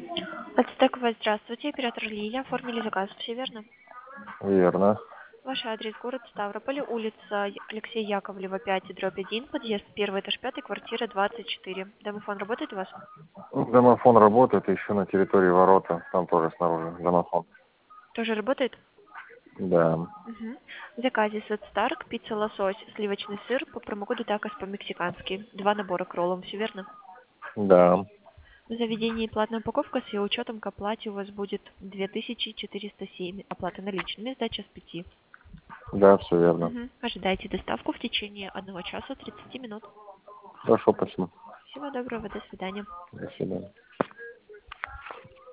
Ацтековая, здравствуйте, оператор Лилия. Оформили заказ, все верно? Верно. Ваш адрес, город Ставрополь, улица Алексея Яковлева, 5/1, подъезд, первый этаж, 5, квартира 24. Домофон работает у вас? Домофон работает еще на территории ворота. Там тоже снаружи домофон. Тоже работает? Да. Угу. В заказе Сет Старк, пицца лосось, сливочный сыр по промокоду такос по-мексикански. 2 набора к роллам, все верно? Да. В заведении платная упаковка с ее учетом к оплате у вас будет 2407. Оплата наличными, сдача с 5. Да, все верно. Угу. Ожидайте доставку в течение 1 часа 30 минут. Хорошо, спасибо. Всего доброго, до свидания. До свидания.